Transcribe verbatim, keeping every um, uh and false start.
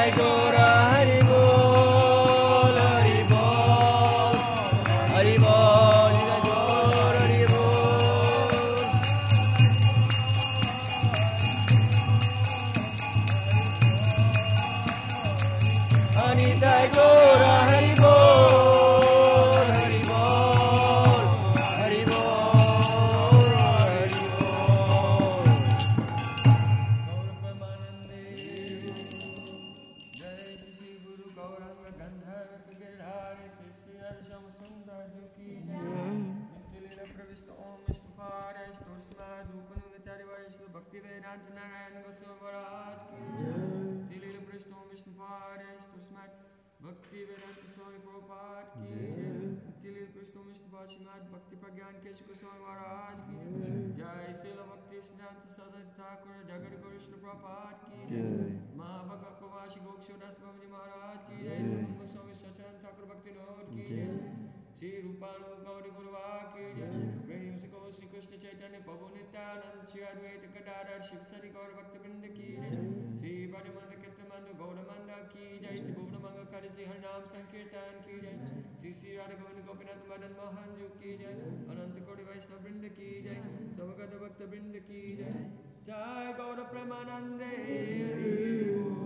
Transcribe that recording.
Nitai Gora Hari Bol, Hari Bol, Hari Bol, Nitai Gora Hari Bol. Nitai Gora Hari Bol, Hari Bol, Hari Bol, Hari Bol. Gaura Premanande, Jai Shri Guru Gauranga Gandharva Girdhari Shri Shri Arsham Sundar Juki Nityalila Pravishta Om Vishnu Pare Stursma Dupanunga Charivari Shri Bhakti Vedanta Narayana Goswami Maharaj Ki Nityalila Pravishta Om Vishnu Pare Stursma Bhakti Vedanta Swami Prabhupada Ki Nityalila Pravishta Om Vishnu Pare Srimad Bhakti Pragyan Kesha Goswami Maharaj Ki Jai Srila Bhakti Siddhanta Sadhana Thakur Jagat Guru Shri Prabhupada Ki Mahabhagat Pravashi Gokshodas Bhavaji Maharaj Ki Jai Saman Goswami Sacharan Thakur Bhakti Nod Ki Shri Rupanu Gauri Gurva Ki Prem Siko Shri Krishna Chaitanya Prabhu Nityanand Shri Advaita Gadadhar Shiv Sari Gaur Bhakti Vrinda Ki Shri Bhajamanda Kettamanda Gauramanda Ki Jai Shri Bhuvna Manga Karisi Harnam Sankirtan Ki Jai Shri Shri Radha Govinda Gopinath Madan Mohan Ju Ki Jai Ananta Kodi Vaishnava Vrinda Ki Jai Samagata Bhakta Vrinda Ki Jai Jai Gaura Premanande Hari Hari Bol.